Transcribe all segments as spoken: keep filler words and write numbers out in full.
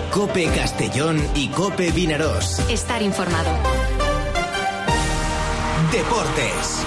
COPE Castellón y COPE Vinarós. Estar informado. Deportes.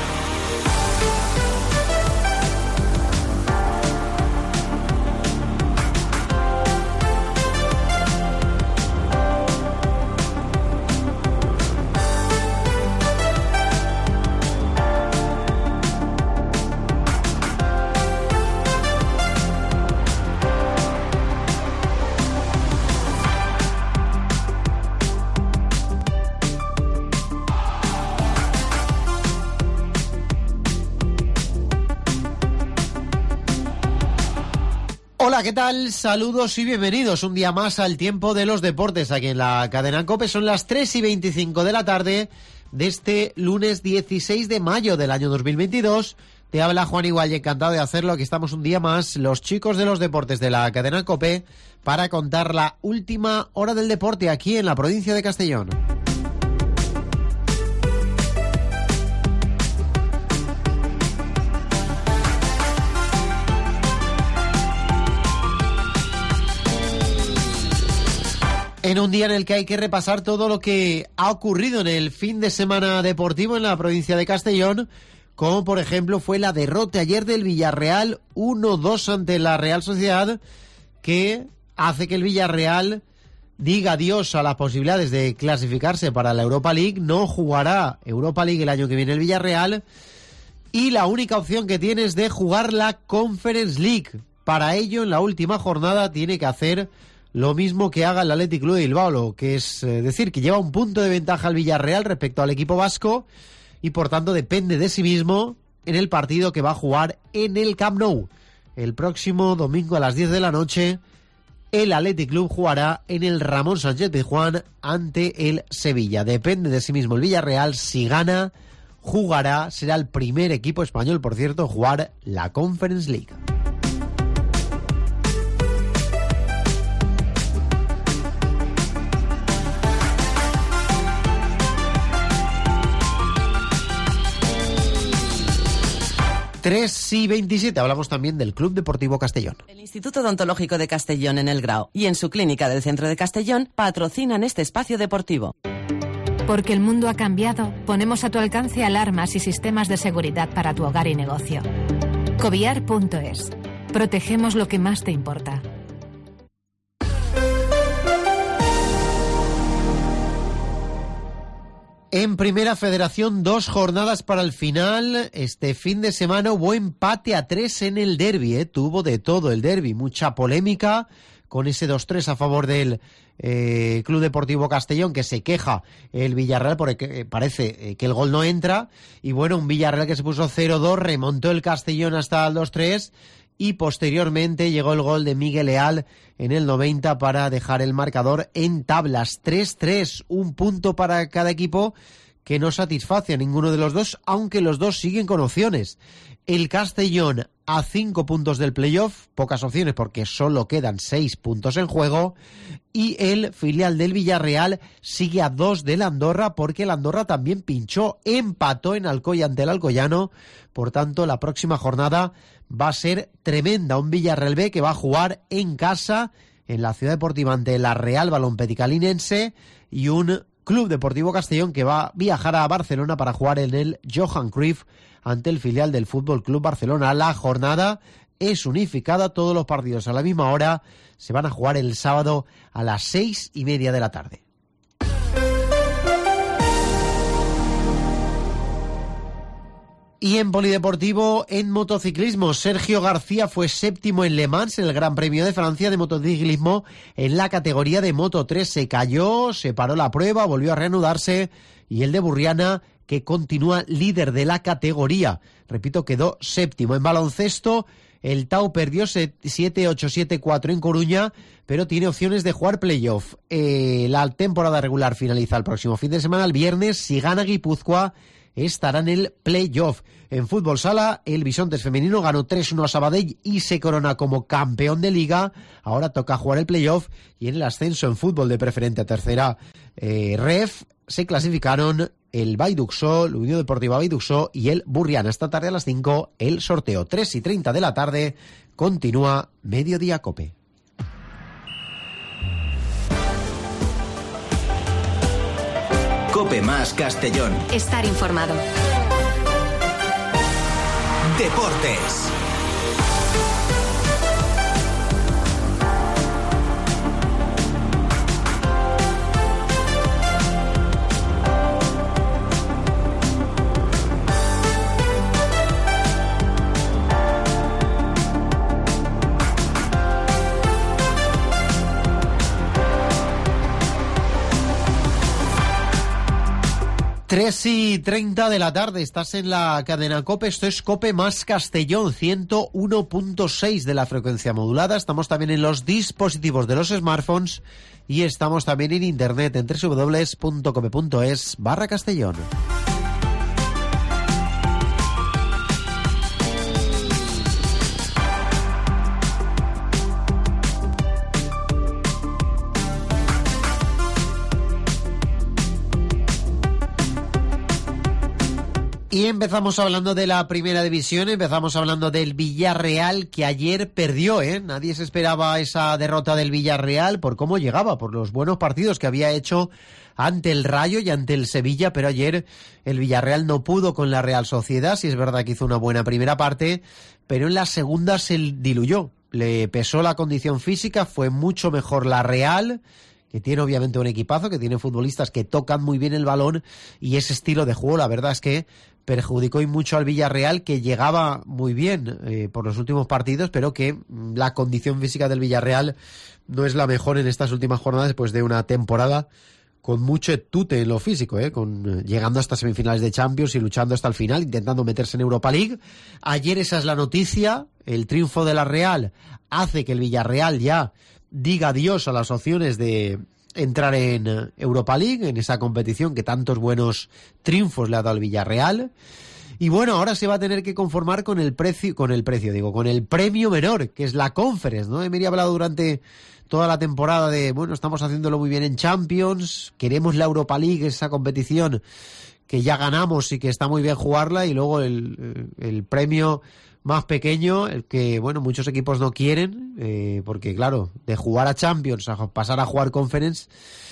Hola, ¿qué tal? Saludos y bienvenidos un día más al Tiempo de los Deportes aquí en la cadena COPE. Son las tres y veinticinco de la tarde de este lunes dieciséis de mayo del año dos mil veintidós. Te habla Juan Igual y encantado de hacerlo. Aquí estamos un día más, los chicos de los deportes de la cadena COPE, para contar la última hora del deporte aquí en la provincia de Castellón. En un día en el que hay que repasar todo lo que ha ocurrido en el fin de semana deportivo en la provincia de Castellón, como por ejemplo fue la derrota ayer del Villarreal uno dos ante la Real Sociedad, que hace que el Villarreal diga adiós a las posibilidades de clasificarse para la Europa League. No jugará Europa League el año que viene el Villarreal, y la única opción que tiene es de jugar la Conference League. Para ello, en la última jornada tiene que hacer lo mismo que haga el Athletic Club de Bilbao, lo que es eh, decir, que lleva un punto de ventaja al Villarreal respecto al equipo vasco y por tanto depende de sí mismo en el partido que va a jugar en el Camp Nou. El próximo domingo a las diez de la noche, el Athletic Club jugará en el Ramón Sánchez Pizjuán ante el Sevilla. Depende de sí mismo el Villarreal. Si gana, jugará, será el primer equipo español, por cierto, en jugar la Conference League. tres y veintisiete, hablamos también del Club Deportivo Castellón. El Instituto Odontológico de Castellón en El Grao y en su clínica del centro de Castellón patrocinan este espacio deportivo. Porque el mundo ha cambiado, ponemos a tu alcance alarmas y sistemas de seguridad para tu hogar y negocio. Coviar punto es. Protegemos lo que más te importa. En Primera Federación, dos jornadas para el final. Este fin de semana hubo empate a tres en el derbi, ¿eh? Tuvo de todo el derbi, mucha polémica con ese dos tres a favor del eh, Club Deportivo Castellón, que se queja el Villarreal porque parece que el gol no entra. Y bueno, un Villarreal que se puso cero dos, remontó el Castellón hasta el dos tres. Y posteriormente llegó el gol de Miguel Leal en el noventa para dejar el marcador en tablas. tres tres, un punto para cada equipo que no satisface a ninguno de los dos, aunque los dos siguen con opciones. El Castellón a cinco puntos del playoff, pocas opciones porque solo quedan seis puntos en juego, y el filial del Villarreal sigue a dos del Andorra porque el Andorra también pinchó, empató en Alcoy ante el Alcoyano. Por tanto, la próxima jornada va a ser tremenda. Un Villarreal B que va a jugar en casa en la Ciudad Deportiva ante la Real Balonmedicalinense, y un Club Deportivo Castellón que va a viajar a Barcelona para jugar en el Johan Cruyff ante el filial del Fútbol Club Barcelona. La jornada es unificada, todos los partidos a la misma hora se van a jugar el sábado a las seis y media de la tarde. Y en polideportivo, en motociclismo, Sergio García fue séptimo en Le Mans, en el Gran Premio de Francia de motociclismo, en la categoría de Moto tres. Se cayó, se paró la prueba, volvió a reanudarse, y el de Burriana, que continúa líder de la categoría, repito, quedó séptimo. En baloncesto, el Tau perdió siete ocho siete cuatro en Coruña, pero tiene opciones de jugar playoff. Eh, la temporada regular finaliza el próximo fin de semana, el viernes. Si gana Guipúzcoa, estará en el playoff. En fútbol sala, el Bisontes femenino ganó tres uno a Sabadell y se corona como campeón de liga. Ahora toca jugar el playoff, y en el ascenso en fútbol de preferente a tercera eh, ref se clasificaron el Vaiduxó, la Unión Deportiva Vaiduxó y el Burriana. Esta tarde a las cinco el sorteo. tres y treinta de la tarde continúa Mediodía Cope. Cope Más Castellón. Estar informado. Deportes. tres y treinta de la tarde, estás en la cadena COPE, esto es COPE Más Castellón, ciento uno punto seis de la frecuencia modulada. Estamos también en los dispositivos de los smartphones y estamos también en internet en doble u doble u doble u punto cope punto es barra Castellón. Y empezamos hablando de la primera división, empezamos hablando del Villarreal, que ayer perdió, ¿eh? Nadie se esperaba esa derrota del Villarreal por cómo llegaba, por los buenos partidos que había hecho ante el Rayo y ante el Sevilla, pero ayer el Villarreal no pudo con la Real Sociedad. Sí es verdad que hizo una buena primera parte, pero en la segunda se diluyó. Le pesó la condición física, fue mucho mejor la Real, que tiene obviamente un equipazo, que tiene futbolistas que tocan muy bien el balón, y ese estilo de juego, la verdad es que perjudicó y mucho al Villarreal, que llegaba muy bien eh, por los últimos partidos, pero que la condición física del Villarreal no es la mejor en estas últimas jornadas, después de una temporada con mucho tute en lo físico, eh, con llegando hasta semifinales de Champions y luchando hasta el final, intentando meterse en Europa League. Ayer esa es la noticia, el triunfo de la Real hace que el Villarreal ya diga adiós a las opciones de entrar en Europa League, en esa competición que tantos buenos triunfos le ha dado al Villarreal. Y bueno, ahora se va a tener que conformar con el precio, con el precio, digo, con el premio menor, que es la Conference, ¿no? Emery ha hablado durante toda la temporada de, bueno, estamos haciéndolo muy bien en Champions, queremos la Europa League, esa competición que ya ganamos y que está muy bien jugarla, y luego el, el premio más pequeño, el que, bueno, muchos equipos no quieren, eh, porque claro, de jugar a Champions a pasar a jugar Conference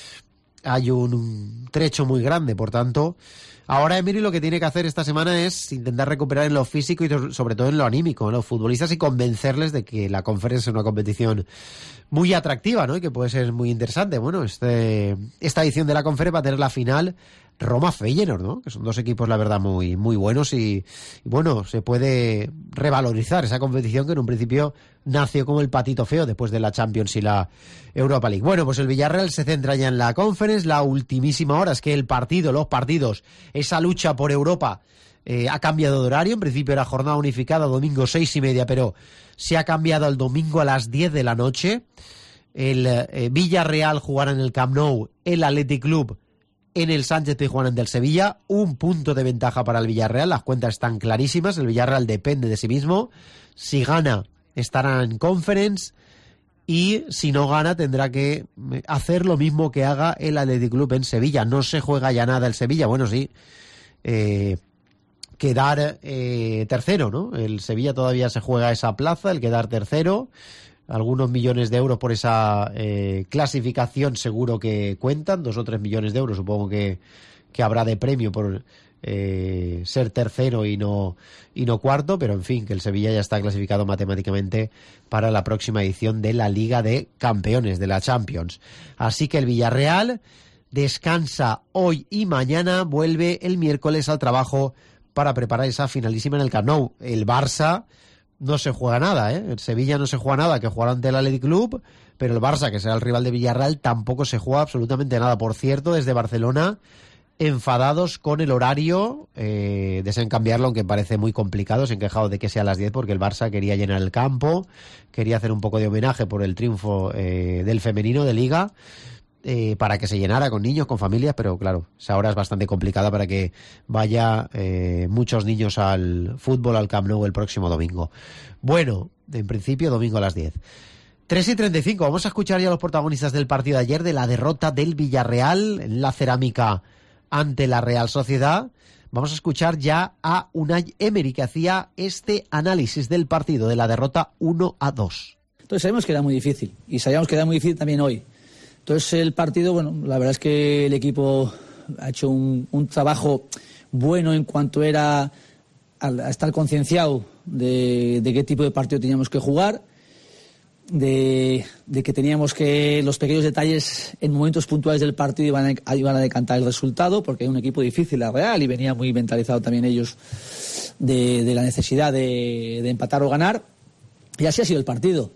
hay un, un trecho muy grande. Por tanto, ahora Emery lo que tiene que hacer esta semana es intentar recuperar en lo físico y sobre todo en lo anímico a los futbolistas y convencerles de que la Conference es una competición muy atractiva, ¿no? Y que puede ser muy interesante. Bueno, este esta edición de la Conference va a tener la final Roma-Feyenoord, ¿no? Que son dos equipos, la verdad, muy muy buenos y, y bueno, se puede revalorizar esa competición que en un principio nació como el patito feo después de la Champions y la Europa League. Bueno, pues el Villarreal se centra ya en la Conference, la ultimísima hora es que el partido, los partidos, esa lucha por Europa eh, ha cambiado de horario. En principio era jornada unificada, domingo seis y media, pero se ha cambiado al domingo a las diez de la noche. El eh, Villarreal jugará en el Camp Nou, el Athletic Club en el Sánchez Pizjuán ante el Sevilla. Un punto de ventaja para el Villarreal, las cuentas están clarísimas, el Villarreal depende de sí mismo. Si gana estará en Conference y si no gana tendrá que hacer lo mismo que haga el Athletic Club en Sevilla. No se juega ya nada el Sevilla, bueno, sí, eh, quedar eh, tercero, ¿no? El Sevilla todavía se juega esa plaza, el quedar tercero. Algunos millones de euros por esa eh, clasificación seguro que cuentan, dos o tres millones de euros supongo que, que habrá de premio por eh, ser tercero y no, y no cuarto, pero en fin, que el Sevilla ya está clasificado matemáticamente para la próxima edición de la Liga de Campeones, de la Champions. Así que el Villarreal descansa hoy y mañana, vuelve el miércoles al trabajo para preparar esa finalísima en el Camp Nou. El Barça no se juega nada, ¿eh? El Sevilla no se juega nada, que jugará ante el Athletic Club, pero el Barça, que será el rival de Villarreal, tampoco se juega absolutamente nada. Por cierto, desde Barcelona, enfadados con el horario, eh, desean cambiarlo, aunque parece muy complicado, se han quejado de que sea a las diez, porque el Barça quería llenar el campo, quería hacer un poco de homenaje por el triunfo eh, del femenino de Liga, Eh, para que se llenara con niños, con familias, pero claro, esa hora es bastante complicada para que vaya eh, muchos niños al fútbol, al Camp Nou el próximo domingo. Bueno, en principio domingo a las diez. tres y treinta y cinco, vamos a escuchar ya a los protagonistas del partido de ayer, de la derrota del Villarreal en la Cerámica ante la Real Sociedad. Vamos a escuchar ya a Unai Emery, que hacía este análisis del partido, de la derrota uno a dos. Entonces sabemos que era muy difícil, y sabíamos que era muy difícil también hoy. Entonces el partido, bueno, la verdad es que el equipo ha hecho un, un trabajo bueno en cuanto era a, a estar concienciado de, de qué tipo de partido teníamos que jugar, de, de que teníamos que los pequeños detalles en momentos puntuales del partido iban a, iban a decantar el resultado, porque hay un equipo difícil, la Real, y venía muy mentalizado también ellos de, de la necesidad de, de empatar o ganar, y así ha sido el partido.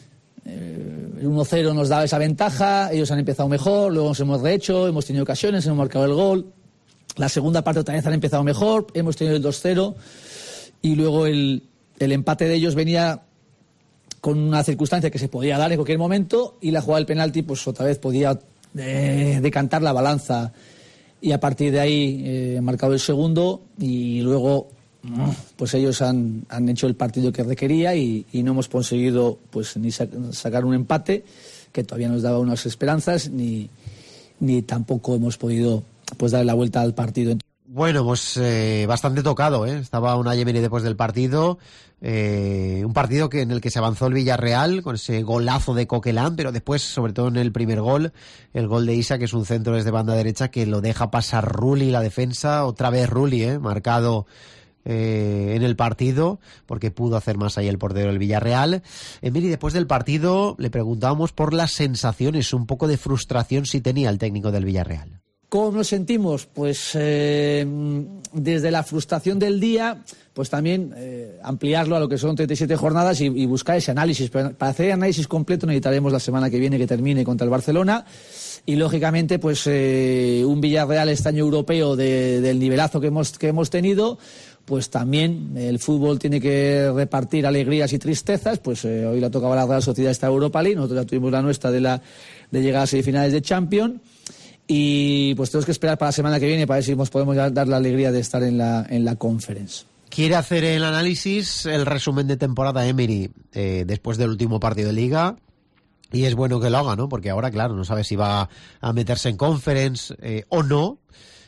Eh, el uno cero nos daba esa ventaja, ellos han empezado mejor, luego nos hemos rehecho, hemos tenido ocasiones, hemos marcado el gol. La segunda parte otra vez han empezado mejor, hemos tenido el dos cero, y luego el, el empate de ellos venía con una circunstancia que se podía dar en cualquier momento, y la jugada del penalti pues otra vez podía eh, decantar la balanza, y a partir de ahí eh, han marcado el segundo, y luego pues ellos han, han hecho el partido que requería, y, y no hemos conseguido pues ni sa- sacar un empate que todavía nos daba unas esperanzas, ni, ni tampoco hemos podido pues darle la vuelta al partido. Bueno, pues eh, bastante tocado, ¿eh? Estaba Unai Emery después del partido, eh, un partido que en el que se avanzó el Villarreal con ese golazo de Coquelin, pero después, sobre todo en el primer gol, el gol de Isa, que es un centro desde banda derecha que lo deja pasar Rulli, la defensa, otra vez Rulli, ¿eh? Marcado eh, en el partido, porque pudo hacer más ahí el portero del Villarreal. Emery, después del partido, le preguntábamos por las sensaciones, un poco de frustración si tenía el técnico del Villarreal. ¿Cómo nos sentimos? Pues eh, desde la frustración del día, pues también eh, ampliarlo a lo que son treinta y siete jornadas y, y buscar ese análisis. Pero para hacer el análisis completo necesitaremos la semana que viene que termine contra el Barcelona, y lógicamente pues eh, un Villarreal este año europeo de, del nivelazo que hemos, que hemos tenido, pues también el fútbol tiene que repartir alegrías y tristezas. Pues eh, hoy le tocaba a la Real Sociedad esta Europa League, nosotros ya tuvimos la nuestra de, la, de llegar a semifinales de Champions. Y pues tenemos que esperar para la semana que viene para ver si nos podemos dar la alegría de estar en la, en la Conference. Quiere hacer el análisis, el resumen de temporada Emery eh, después del último partido de Liga, y es bueno que lo haga, ¿no? Porque ahora, claro, no sabe si va a meterse en Conference eh, o no,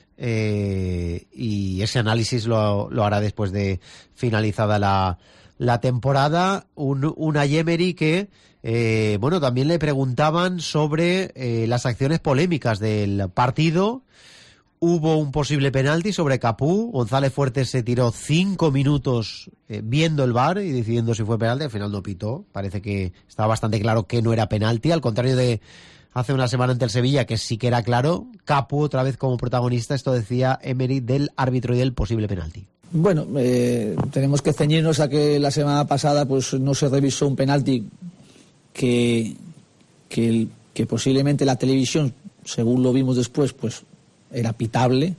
eh, y ese análisis lo, lo hará después de finalizada la, la temporada. Un, una Emery que... Eh, bueno, también le preguntaban sobre eh, las acciones polémicas del partido. Hubo un posible penalti sobre Capú. González Fuertes se tiró cinco minutos eh, viendo el V A R y decidiendo si fue penalti. Al final no pitó. Parece que estaba bastante claro que no era penalti, al contrario de hace una semana ante el Sevilla, que sí que era claro. Capú otra vez como protagonista. Esto decía Emery del árbitro y del posible penalti. Bueno, eh, tenemos que ceñirnos a que la semana pasada pues no se revisó un penalti que, que, el, que posiblemente la televisión, según lo vimos después, pues era pitable,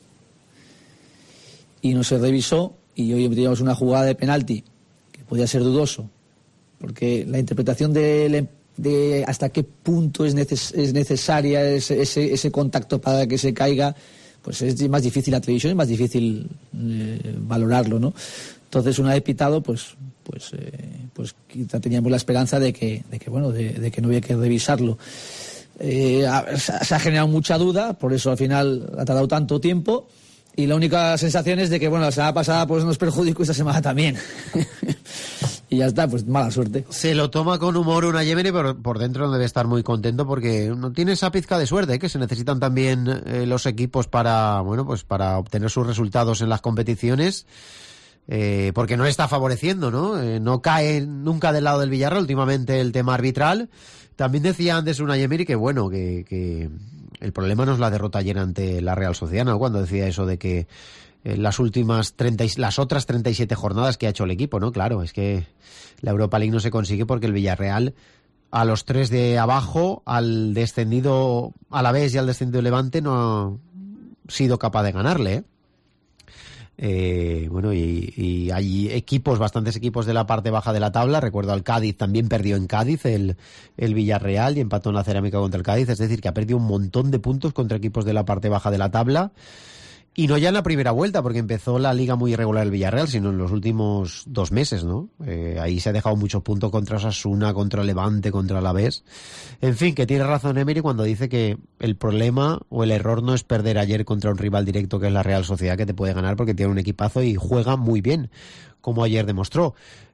y no se revisó, y hoy teníamos una jugada de penalti que podía ser dudoso, porque la interpretación de, de hasta qué punto es, neces, es necesaria ese, ese, ese contacto para que se caiga, pues es más difícil. La televisión es más difícil eh, valorarlo, ¿no? Entonces, una vez pitado, pues pues eh, pues quizá teníamos la esperanza de que de que bueno de, de que no había que revisarlo. Eh, se ha generado mucha duda, por eso al final ha tardado tanto tiempo, y la única sensación es de que bueno, la semana pasada pues nos perjudicó, esta semana también. Y ya está, pues mala suerte. Se lo toma con humor una Emery, pero por dentro no debe estar muy contento, porque no tiene esa pizca de suerte, ¿eh? Que se necesitan también eh, los equipos para bueno pues para obtener sus resultados en las competiciones. Eh, porque no le está favoreciendo, ¿no? Eh, no cae nunca del lado del Villarreal últimamente el tema arbitral. También decía antes Unai Emery que bueno, que, que el problema no es la derrota ayer ante la Real Sociedad, ¿no? Cuando decía eso de que eh, las últimas treinta, las otras treinta y siete jornadas que ha hecho el equipo, ¿no? Claro, es que la Europa League no se consigue porque el Villarreal, a los tres de abajo, al descendido Alavés y al descendido Levante, no ha sido capaz de ganarle, ¿eh? Eh, bueno, y, y hay equipos, bastantes equipos de la parte baja de la tabla. Recuerdo al Cádiz, también perdió en Cádiz el, el Villarreal y empató en la Cerámica contra el Cádiz. Es decir, que ha perdido un montón de puntos contra equipos de la parte baja de la tabla. Y no ya en la primera vuelta, porque empezó la liga muy irregular el Villarreal, sino en los últimos dos meses, ¿no? Eh, ahí se ha dejado muchos puntos contra Osasuna, contra Levante, contra Alavés. En fin, que tiene razón Emery cuando dice que el problema o el error no es perder ayer contra un rival directo que es la Real Sociedad, que te puede ganar porque tiene un equipazo y juega muy bien, como ayer demostró.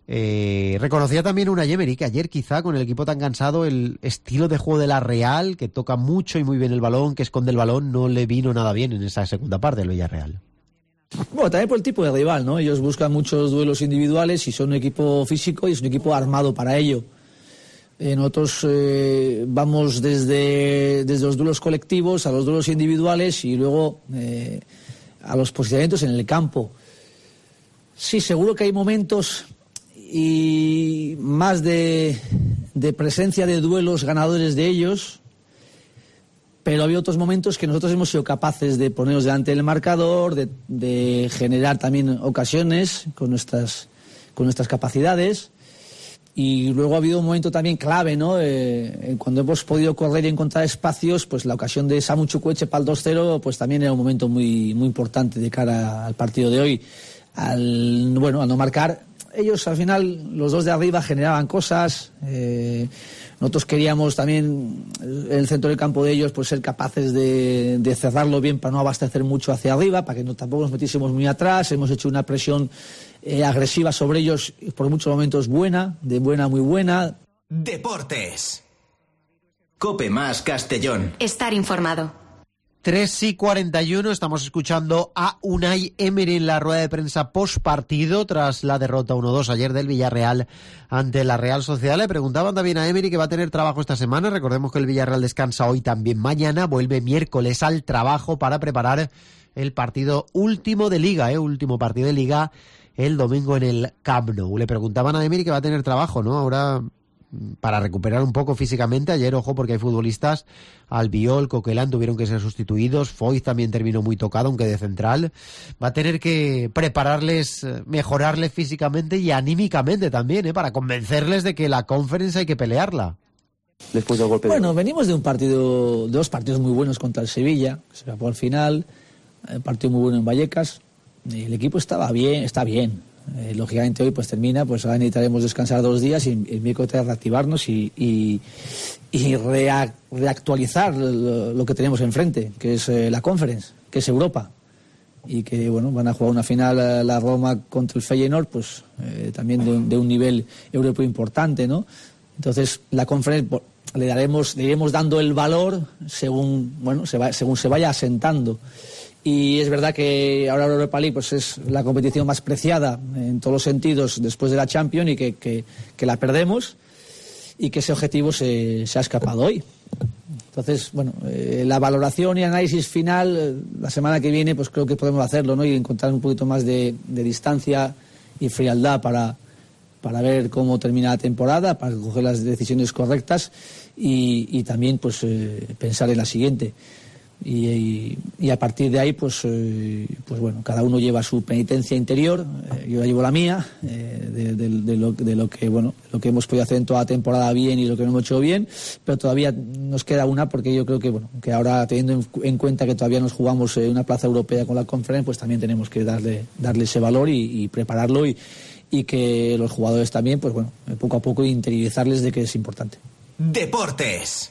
Eh, reconocía también Unai Emery que ayer quizá con el equipo tan cansado el estilo de juego de la Real, que toca mucho y muy bien el balón, que esconde el balón, no le vino nada bien en esa segunda parte del Villarreal. Bueno, también por el tipo de rival, ¿no? Ellos buscan muchos duelos individuales y son un equipo físico y es un equipo armado para ello. Eh, nosotros eh, vamos desde, desde los duelos colectivos a los duelos individuales y luego eh, a los posicionamientos en el campo. Sí, seguro que hay momentos y más de, de presencia de duelos ganadores de ellos, pero había otros momentos que nosotros hemos sido capaces de ponernos delante del marcador, de, de generar también ocasiones con nuestras, con nuestras capacidades. Y luego ha habido un momento también clave, ¿no? Eh, cuando hemos podido correr y encontrar espacios, pues la ocasión de Samu Chukwueze para el dos cero, pues también era un momento muy, muy importante de cara al partido de hoy. Al, bueno, al no marcar, ellos al final, los dos de arriba generaban cosas. Eh, nosotros queríamos también, en el centro del campo de ellos, pues ser capaces de, de cerrarlo bien para no abastecer mucho hacia arriba, para que no, tampoco nos metiésemos muy atrás. Hemos hecho una presión eh, agresiva sobre ellos, por muchos momentos buena, de buena a muy buena. Deportes. Cope más Castellón. Estar informado. tres y cuarenta y uno, estamos escuchando a Unai Emery en la rueda de prensa post partido tras la derrota uno dos ayer del Villarreal ante la Real Sociedad. Le preguntaban también a Emery que va a tener trabajo esta semana. Recordemos que el Villarreal descansa hoy, también mañana, vuelve miércoles al trabajo para preparar el partido último de Liga, ¿eh? último partido de Liga el domingo en el Camp Nou. Le preguntaban a Emery que va a tener trabajo, ¿no? Ahora, para recuperar un poco físicamente. Ayer, ojo, porque hay futbolistas, Albiol, Coquelin tuvieron que ser sustituidos, Foyth también terminó muy tocado, aunque de central. Va a tener que prepararles, mejorarles físicamente y anímicamente también, ¿eh? Para convencerles de que la Conference hay que pelearla. Después del golpe. Bueno, de... venimos de un partido, de dos partidos muy buenos contra el Sevilla, que se acabó al final, un partido muy bueno en Vallecas. El equipo estaba bien, está bien. Eh, lógicamente hoy pues termina, pues ahora necesitaremos descansar dos días y el miércoles reactivarnos y, y, y rea, reactualizar lo, lo que tenemos enfrente, que es eh, la Conference, que es Europa, y que bueno, van a jugar una final a la Roma contra el Feyenoord, pues eh, también de un, de un nivel europeo importante, ¿no? Entonces la Conference pues, le daremos, le iremos dando el valor según bueno se va, según se vaya asentando. Y es verdad que ahora la Europa League pues es la competición más preciada en todos los sentidos después de la Champions y que, que, que la perdemos y que ese objetivo se, se ha escapado hoy. Entonces, bueno, eh, la valoración y análisis final, eh, la semana que viene pues creo que podemos hacerlo, ¿no? Y encontrar un poquito más de, de distancia y frialdad para, para ver cómo termina la temporada, para coger las decisiones correctas y, y también pues eh, pensar en la siguiente. Y, y, y a partir de ahí pues eh, pues bueno, cada uno lleva su penitencia interior, eh, yo llevo la mía, eh, de, de, de, lo, de lo que bueno lo que hemos podido hacer en toda la temporada bien y lo que no hemos hecho bien, pero todavía nos queda una, porque yo creo que bueno que ahora, teniendo en, en cuenta que todavía nos jugamos eh, una plaza europea con la Conference, pues también tenemos que darle darle ese valor y, y prepararlo y, y que los jugadores también pues bueno poco a poco interiorizarles de que es importante. Deportes.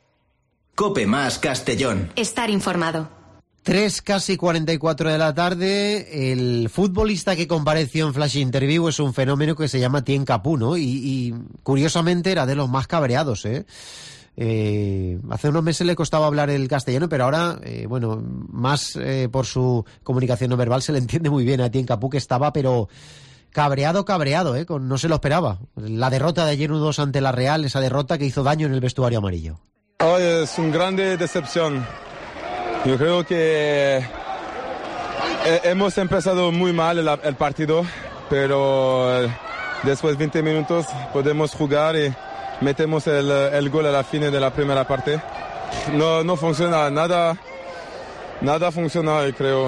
Cope más Castellón. Estar informado. Tres casi cuarenta y cuatro de la tarde. El futbolista que compareció en Flash Interview es un fenómeno que se llama Tien Capú, ¿no? Y, y curiosamente era de los más cabreados, ¿eh? Eh, hace unos meses le costaba hablar el castellano, pero ahora, eh, bueno, más eh, por su comunicación no verbal se le entiende muy bien a Tien Capú, que estaba, pero cabreado, cabreado, ¿eh? Con, no se lo esperaba. La derrota de ayer uno dos ante la Real, esa derrota que hizo daño en el vestuario amarillo. Hoy es una grande decepción. Yo creo que hemos empezado muy mal el, el partido, pero después de veinte minutos podemos jugar y metemos el, el gol a la fin de la primera parte. No, no funciona nada, nada funciona, creo.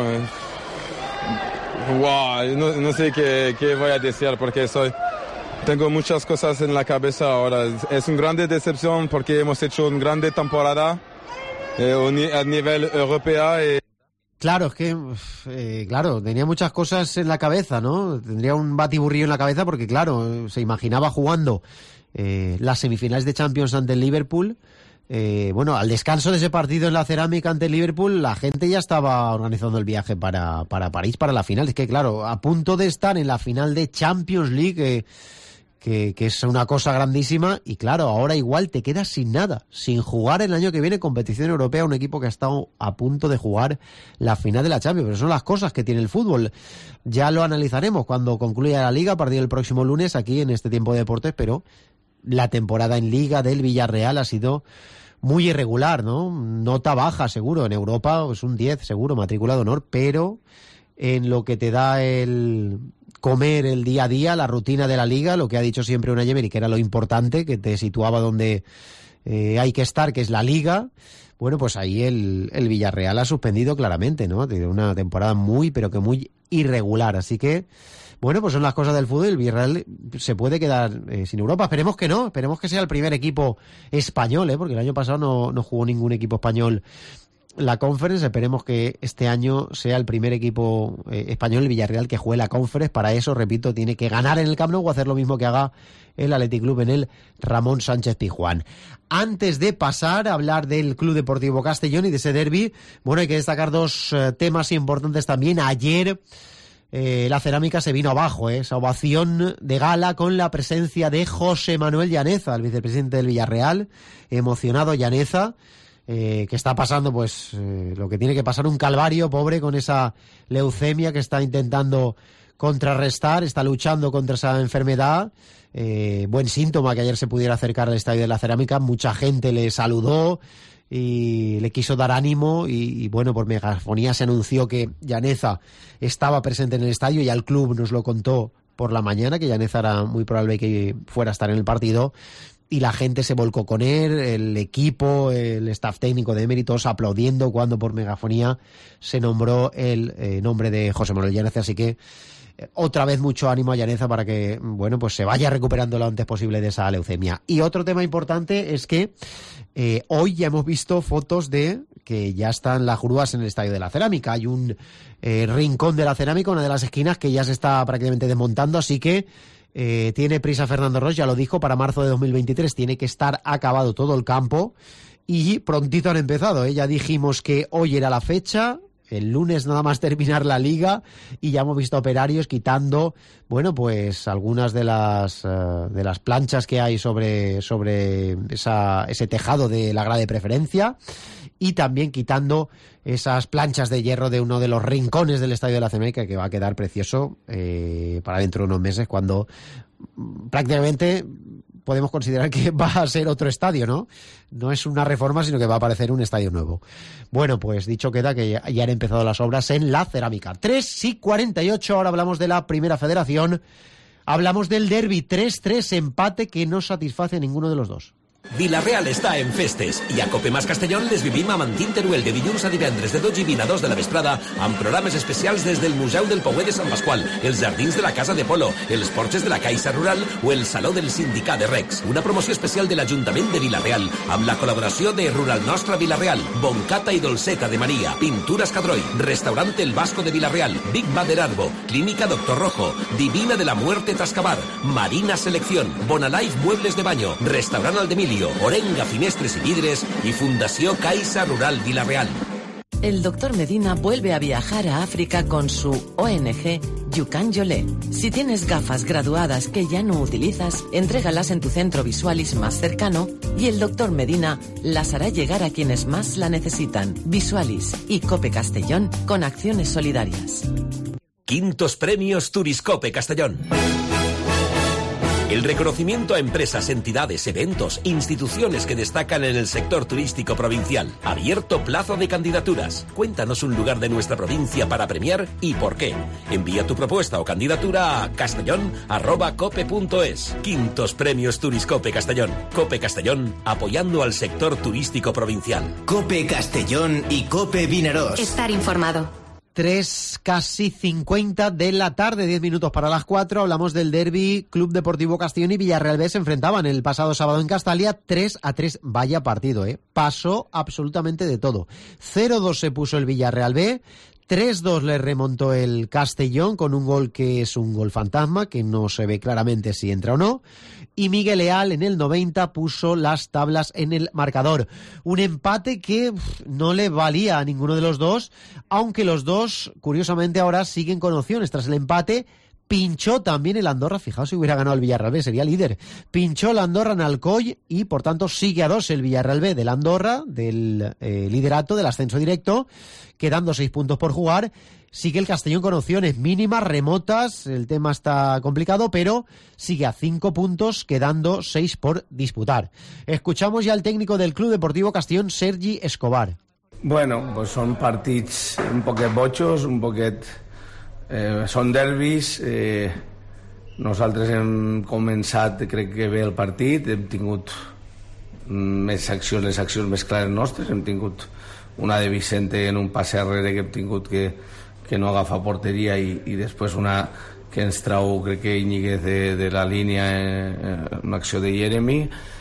Wow, no, no sé qué, qué voy a decir porque soy... Tengo muchas cosas en la cabeza ahora. Es una grande decepción porque hemos hecho una grande temporada eh, a nivel europeo. Y... Claro, es que, eh, claro, tenía muchas cosas en la cabeza, ¿no? Tendría un batiburrillo en la cabeza porque, claro, se imaginaba jugando eh, las semifinales de Champions ante el Liverpool, Eh, bueno, al descanso de ese partido en la Cerámica ante Liverpool, la gente ya estaba organizando el viaje para, para París, para la final. Es que, claro, a punto de estar en la final de Champions League, eh, que, que es una cosa grandísima, y claro, ahora igual te quedas sin nada, sin jugar el año que viene competición europea, un equipo que ha estado a punto de jugar la final de la Champions. Pero son las cosas que tiene el fútbol. Ya lo analizaremos cuando concluya la Liga, a partir del próximo lunes, aquí en este Tiempo de Deportes, pero la temporada en Liga del Villarreal ha sido muy irregular, ¿no? Nota baja, seguro. En Europa es un diez, seguro, matrícula de honor, pero en lo que te da el comer el día a día, la rutina de la Liga, lo que ha dicho siempre Unai Emery, que era lo importante, que te situaba donde eh, hay que estar, que es la Liga. Bueno, pues ahí el, el Villarreal ha suspendido claramente, ¿no? Tiene una temporada muy, pero que muy irregular. Así que, bueno, pues son las cosas del fútbol. El Villarreal se puede quedar eh, sin Europa. Esperemos que no. Esperemos que sea el primer equipo español, ¿eh? Porque el año pasado no, no jugó ningún equipo español la Conference. Esperemos que este año sea el primer equipo eh, español, el Villarreal, que juegue la Conference. Para eso, repito, tiene que ganar en el Camp Nou o hacer lo mismo que haga el Athletic Club en el Ramón Sánchez Pizjuán. Antes de pasar a hablar del Club Deportivo Castellón y de ese derbi, bueno, hay que destacar dos eh, temas importantes también. Ayer eh, la Cerámica se vino abajo, eh, esa ovación de gala con la presencia de José Manuel Llaneza, el vicepresidente del Villarreal, emocionado Llaneza, eh, que está pasando pues eh, lo que tiene que pasar, un calvario, pobre, con esa leucemia que está intentando contrarrestar, está luchando contra esa enfermedad. Eh, buen síntoma que ayer se pudiera acercar al Estadio de la Cerámica, mucha gente le saludó y le quiso dar ánimo y, y bueno, por megafonía se anunció que Llaneza estaba presente en el estadio, y al club nos lo contó por la mañana, que Llaneza era muy probable que fuera a estar en el partido, y la gente se volcó con él, el equipo, el staff técnico de Emery, todos aplaudiendo cuando por megafonía se nombró el eh, nombre de José Manuel Llaneza. Así que otra vez mucho ánimo a Llaneza para que, bueno, pues se vaya recuperando lo antes posible de esa leucemia. Y otro tema importante es que eh, hoy ya hemos visto fotos de que ya están las grúas en el Estadio de la Cerámica. Hay un eh, rincón de la Cerámica, una de las esquinas, que ya se está prácticamente desmontando, así que eh, tiene prisa Fernando Ross, ya lo dijo, para marzo de dos mil veintitrés tiene que estar acabado todo el campo, y prontito han empezado, ¿eh? Ya dijimos que hoy era la fecha, el lunes nada más terminar la Liga, y ya hemos visto operarios quitando, bueno, pues algunas de las uh, de las planchas que hay sobre sobre esa, ese tejado de la grada de preferencia, y también quitando esas planchas de hierro de uno de los rincones del Estadio de la Cerámica, que va a quedar precioso eh, para dentro de unos meses, cuando prácticamente podemos considerar que va a ser otro estadio, ¿no? No es una reforma, sino que va a aparecer un estadio nuevo. Bueno, pues dicho queda que ya, ya han empezado las obras en la Cerámica. tres y cuarenta y ocho, ahora hablamos de la Primera Federación. Hablamos del derbi, tres tres, empate que no satisface a ninguno de los dos. Vilareal està en festes i a Cope Mas Castellón les vivim a Mantín Teruel de dilluns a divendres de dotze i vint a dos de la vesprada amb programes especials des del Museu del Pouet de Sant Pasqual, els jardins de la Casa de Polo, els porxes de la Caixa Rural o el Saló del Sindicat de Recs. Una promoció especial de l'Ajuntament de Vilareal amb la col·laboració de Rural Nostra Vilareal, Boncata i Dolceta de Maria, Pinturas Cadroy, Restaurant El Vasco de Vilareal, Big Bader Arbo, Clínica Doctor Rojo, Divina de la Muerte Tascabar, Marina Selección, Bonalife Muebles de Baño, Restaurant Aldemilio, Orenga Finestres y Vidres y Fundació Caixa Rural Vilareal. El doctor Medina vuelve a viajar a África con su O N G Yucan Yolé. Si tienes gafas graduadas que ya no utilizas, entrégalas en tu centro Visualis más cercano y el doctor Medina las hará llegar a quienes más la necesitan. Visualis y Cope Castellón con acciones solidarias. Quintos Premios Turiscope Castellón. El reconocimiento a empresas, entidades, eventos, instituciones que destacan en el sector turístico provincial. Abierto plazo de candidaturas. Cuéntanos un lugar de nuestra provincia para premiar y por qué. Envía tu propuesta o candidatura a castellón arroba cope punto es. Quintos Premios Turiscope Castellón. Cope Castellón, apoyando al sector turístico provincial. Cope Castellón y Cope Vinaròs. Estar informado. Tres, casi cincuenta de la tarde, diez minutos para las cuatro. Hablamos del derbi. Club Deportivo Castellón y Villarreal B se enfrentaban el pasado sábado en Castalia, tres a tres. Vaya partido, ¿eh? Pasó absolutamente de todo. cero dos se puso el Villarreal B, tres dos le remontó el Castellón con un gol que es un gol fantasma, que no se ve claramente si entra o no. Y Miguel Leal en el noventa puso las tablas en el marcador. Un empate que uf, no le valía a ninguno de los dos, aunque los dos, curiosamente, ahora siguen con opciones. Tras el empate, pinchó también el Andorra. Fijaos, si hubiera ganado el Villarreal B, sería líder. Pinchó el Andorra en Alcoy y, por tanto, sigue a dos el Villarreal B del Andorra, del eh, liderato, del ascenso directo, quedando seis puntos por jugar. Sigue el Castellón con opciones mínimas, remotas, el tema está complicado, pero sigue a cinco puntos, quedando seis por disputar. Escuchamos ya al técnico del Club Deportivo Castellón, Sergi Escobar. Bueno, pues són partits un poquet bojos, un poquet... Eh, són derbis, eh, nosaltres hem començat, crec que bé el partit, hem tingut més accions, les accions més clares nostres, hem tingut una de Vicente en un passe arrere que hem tingut que, que no agafa porteria i, i després una que ens trau, crec que Íñiguez de, de la línia, eh, una acció de Jeremy,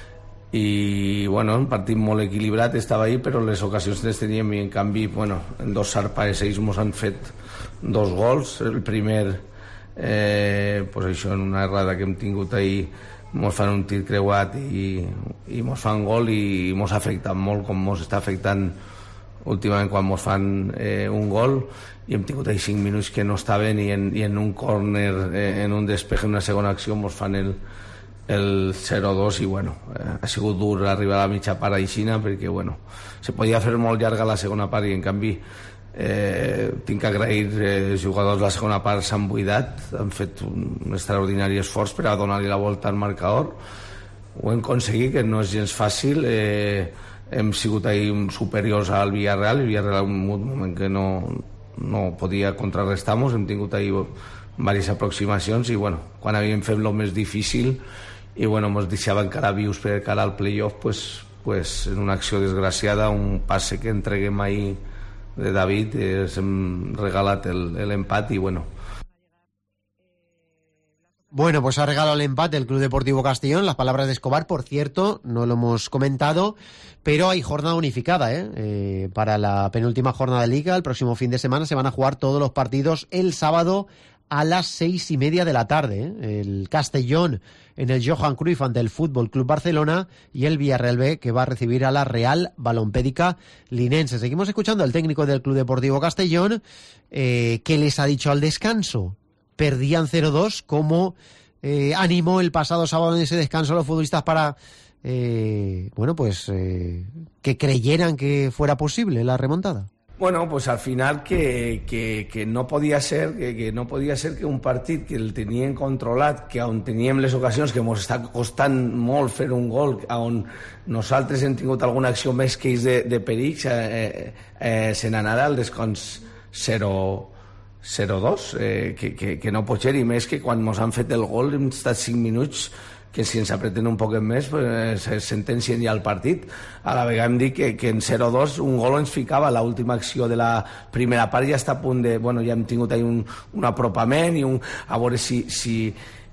i bueno, un partit molt equilibrat estava ahí, però les ocasions les teníem i en canvi, bueno, en dos sarpaes ells mos han fet dos gols. El primer, eh, pues això, en una errada que hem tingut ahí, mos fan un tir creuat i, i mos fan gol i mos ha afectat molt, com mos està afectant últimament quan mos fan eh, un gol, i hem tingut ahí cinc minuts que no estaven i en, i en un córner, eh, en un despeje, en una segona acció, mos fan el el zero dos i bueno, eh, ha sigut dur arribar a la mitja part aixina perquè bueno, se podia fer molt llarga la segona part i en canvi eh, tinc que agrair eh, els jugadors de la segona part s'han buidat, han fet un extraordinari esforç per a donar-li la volta al marcador, ho hem aconseguit, que no és gens fàcil, eh, hem sigut ahí superiors al Villarreal, el Villarreal en un moment que no, no podia contrarrestar-nos, hem tingut ahí diverses aproximacions i bueno, quan havíem fet el més difícil i bueno, ens deixava encara vius per cara al playoff, pues, pues en una acció desgraciada, un passe que entreguem ahí de David, eh, hem regalat l'empat i bueno. Bueno, pues ha regalado el empate el Club Deportivo Castellón. Las palabras de Escobar, por cierto, no lo hemos comentado, pero hay jornada unificada, ¿eh? Eh, para la penúltima jornada de Liga, el próximo fin de semana se van a jugar todos los partidos el sábado a las seis y media de la tarde, ¿eh? El Castellón en el Johan Cruyff ante el Fútbol Club Barcelona y el Villarreal B, que va a recibir a la Real Balompédica Linense. Seguimos escuchando al técnico del Club Deportivo Castellón, eh, que les ha dicho al descanso. Perdían cero dos, ¿cómo eh, animó el pasado sábado en ese descanso a los futbolistas para eh, bueno, pues eh, que creyeran que fuera posible la remontada? Bueno, pues al final que, que, que no podia ser que, que no podia ser que un partit que el tenien controlat, que on teníem les ocasions, que ens està costant molt fer un gol, on nosaltres hem tingut alguna acció més que ells de, de perill, eh, eh, se n'anarà al descons zero dos, eh, que, que, que no pot ser, i més que quan ens han fet el gol hem estat cinc minuts que si ens apreten un poquet més pues, se sentencien ja el partit. A la vegada hem dit que, que en zero dos un gol ens ficava, l'última acció de la primera part ja està a punt de... Bueno, ja hem tingut ahí un, un apropament i un, a veure si, si,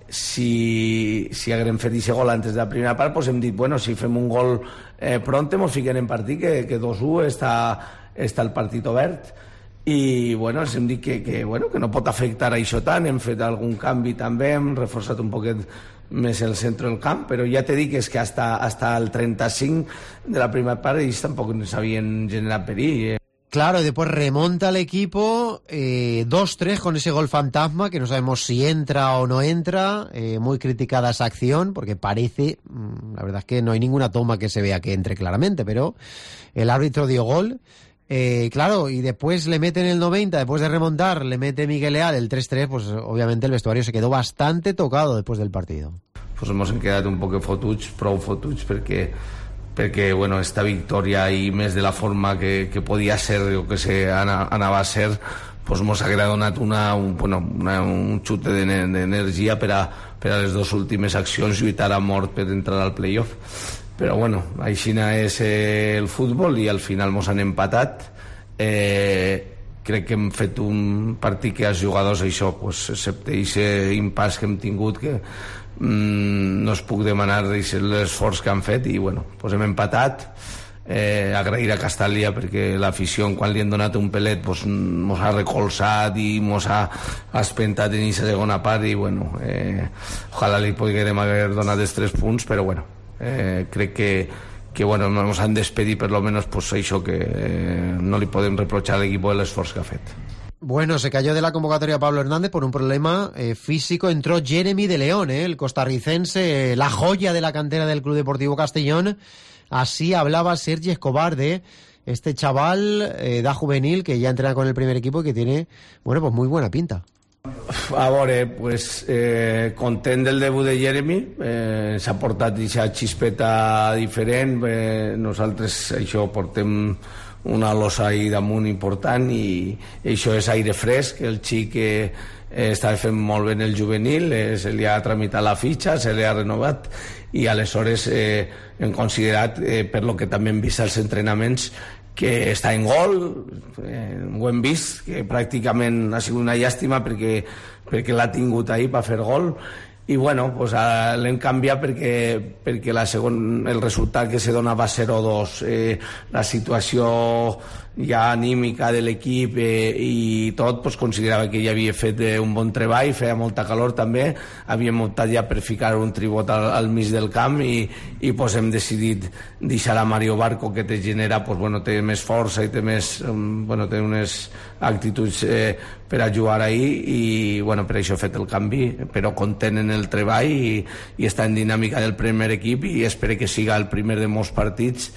si, si haguem fet aquest gol antes de la primera part, pues hem dit, bueno, si fem un gol eh, pronte ens fiquem en partit, que, que dos u està, està el partit obert. I bueno, ens hem dit que, que, bueno, que no pot afectar això tant, hem fet algun canvi també, hem reforçat un poquet més el centre del camp, però ja te dic que és que hasta, hasta el treinta-cinc de la primera part ells tampoc no sabien generar perill. Eh. Claro, y después remonta el equipo eh, dos tres con ese gol fantasma, que no sabemos si entra o no entra, eh, muy criticada esa acción, porque parece, la verdad es que no hay ninguna toma que se vea que entre claramente, pero el árbitro dio gol. Eh, claro, y después le mete en el noventa, después de remontar, le mete Miguel Leal el tres tres, pues obviamente el vestuario se quedó bastante tocado después del partido. Pues hemos quedat un poc fotuts, prou fotuts, perquè, perquè bueno, esta victòria i més de la forma que, que podia ser o que se anava a ser, pues mos haguera donat una, un, bueno, una, un xute d'energia per a, per a les dues últimes accions, lluitar a mort per entrar al playoff. Però bueno, aixina és eh, el futbol i al final mos han empatat. Eh, crec que hem fet un partit que els jugadors això, pues, excepte aquest impàs que hem tingut, que mm, no es puc demanar l'esforç que han fet i bueno, pues hem empatat. eh, agrair a Castàlia perquè l'afició, quan li hem donat un pelet, pues, mos ha recolzat i mos ha espentat en aquesta segona part, i bueno, eh, ojalà li poguérem haver donat els tres punts, però bueno, eh, crec que que bueno, nos han despedido per lo menos pues això, que eh, no li podem reprochar al equipo el esforç que ha fet. Bueno, se cayó de la convocatoria Pablo Hernández por un problema eh, físico. Entró Jeremy de León, eh, el costarricense, eh, la joya de la cantera del Club Deportivo Castellón. Así hablaba Sergi Escobar de este chaval, eh, edad juvenil, que ya entrena con el primer equipo y que tiene, bueno, pues muy buena pinta. A veure, pues, eh, content del debut de Jeremy, eh, s'ha portat aquesta xispeta diferent, eh, nosaltres això portem una losa ahí damunt important i això és aire fresc, el xic eh, estava fent molt bé en el juvenil, eh, se li ha tramitat la fitxa, se li ha renovat i aleshores eh, hem considerat, eh, per lo que també hem vist als entrenaments, que està en gol, eh, ho hem vist, que pràcticament ha sigut una llàstima perquè, perquè l'ha tingut ahí per fer gol, i bueno, pues, l'hem canviat perquè, perquè la segon, el resultat que se dona va zero dos, eh, la situació ja anímica de l'equip eh, i tot, pues, considerava que ja havia fet eh, un bon treball, feia molta calor també, havíem optat ja per ficar un tribot al, al mig del camp i, i pues, hem decidit deixar a Mario Barco, que te genera, pues, bueno, té més força i té més, um, bueno, té unes actituds eh, per a jugar ahí i bueno, per això he fet el canvi, però content en el treball i, i està en dinàmica del primer equip i espero que siga el primer de molts partits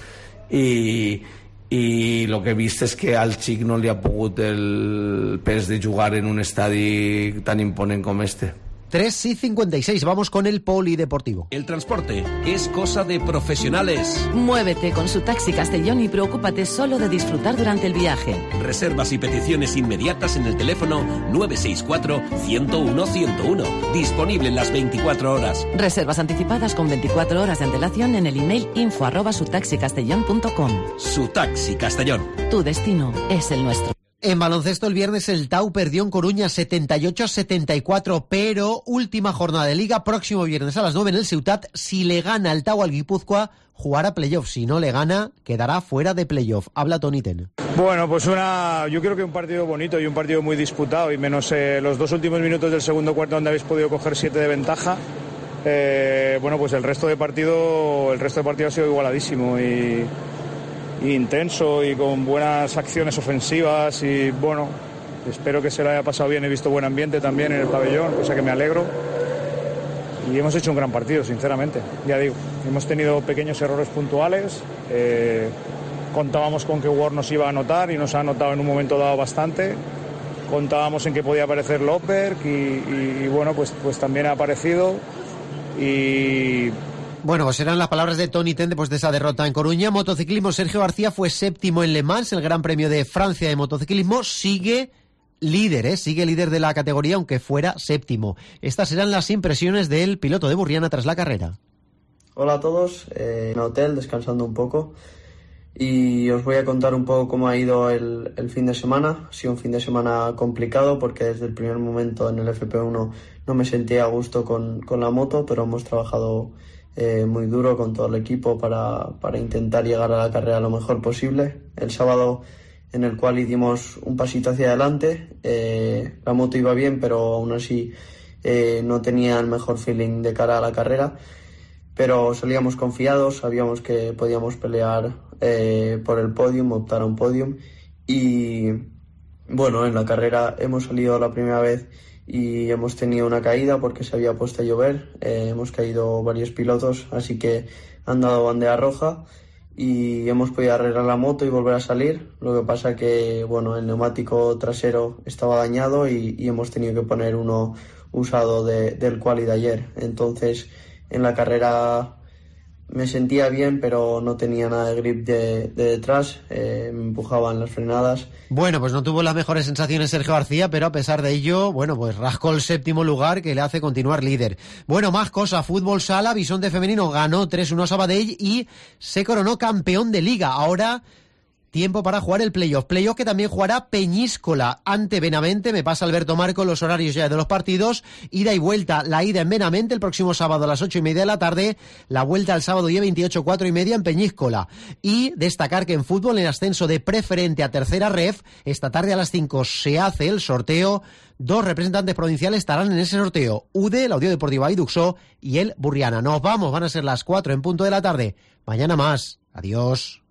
i i el que he vist és que al xic no li ha pogut el pes de jugar en un estadi tan imponent com este. tres y cincuenta y seis, vamos con el polideportivo. El transporte es cosa de profesionales. Muévete con su Taxi Castellón y preocúpate solo de disfrutar durante el viaje. Reservas y peticiones inmediatas en el teléfono nueve seis cuatro, ciento uno, ciento uno. Disponible en las veinticuatro horas. Reservas anticipadas con veinticuatro horas de antelación en el email info arroba sutaxicastellón punto com. Su Taxi Castellón. Tu destino es el nuestro. En baloncesto el viernes el Tau perdió en Coruña setenta y ocho a setenta y cuatro, pero última jornada de Liga, próximo viernes a las nueve en el Ciutat. Si le gana el Tau al Guipúzcoa, jugará playoff. Si no le gana, quedará fuera de playoff. Habla Toni Ten. Bueno, pues una, yo creo que un partido bonito y un partido muy disputado, y menos eh, los dos últimos minutos del segundo cuarto donde habéis podido coger siete de ventaja. Eh, bueno, pues el resto de partido, el resto de partido ha sido igualadísimo y... intenso y con buenas acciones ofensivas y bueno, espero que se lo haya pasado bien, he visto buen ambiente también en el pabellón, cosa que me alegro y hemos hecho un gran partido, sinceramente, ya digo, hemos tenido pequeños errores puntuales, eh, contábamos con que Ward nos iba a anotar y nos ha anotado en un momento dado bastante, contábamos en que podía aparecer Lopberg y, y, y bueno, pues, pues también ha aparecido y... Bueno, pues eran las palabras de Toni Ten después de esa derrota en Coruña. Motociclismo, Sergio García fue séptimo en Le Mans, el Gran Premio de Francia de motociclismo. Sigue líder, ¿eh? Sigue líder de la categoría, aunque fuera séptimo. Estas eran las impresiones del piloto de Burriana tras la carrera. Hola a todos, eh, en el hotel, descansando un poco. Y os voy a contar un poco cómo ha ido el, el fin de semana. Ha sido un fin de semana complicado porque desde el primer momento en el F P uno no me sentía a gusto con, con la moto, pero hemos trabajado... Eh, muy duro con todo el equipo para, para intentar llegar a la carrera lo mejor posible. El sábado en el cual dimos un pasito hacia adelante, eh, la moto iba bien, pero aún así eh, no tenía el mejor feeling de cara a la carrera, pero salíamos confiados, sabíamos que podíamos pelear eh, por el podium, optar a un podium y bueno, en la carrera hemos salido la primera vez y hemos tenido una caída porque se había puesto a llover, eh, hemos caído varios pilotos, así que han dado bandera roja y hemos podido arreglar la moto y volver a salir. Lo que pasa que bueno, el neumático trasero estaba dañado y, y hemos tenido que poner uno usado de, del quali de ayer. Entonces en la carrera me sentía bien, pero no tenía nada de grip de, de detrás, eh, me empujaban las frenadas. Bueno, pues no tuvo las mejores sensaciones Sergio García, pero a pesar de ello, bueno, pues rascó el séptimo lugar que le hace continuar líder. Bueno, más cosas, fútbol sala, Bisonte femenino ganó tres uno a Sabadell y se coronó campeón de Liga. Ahora tiempo para jugar el playoff. Playoff que también jugará Peñíscola ante Benavente. Me pasa Alberto Marco los horarios ya de los partidos. Ida y vuelta, la ida en Benavente el próximo sábado a las ocho y media de la tarde. La vuelta el sábado día veintiocho, cuatro y media en Peñíscola. Y destacar que en fútbol, en ascenso de preferente a tercera ref, esta tarde a las cinco se hace el sorteo. Dos representantes provinciales estarán en ese sorteo. U D, la Unión Deportiva Iduxó, y el Burriana. Nos vamos, van a ser las cuatro en punto de la tarde. Mañana más. Adiós.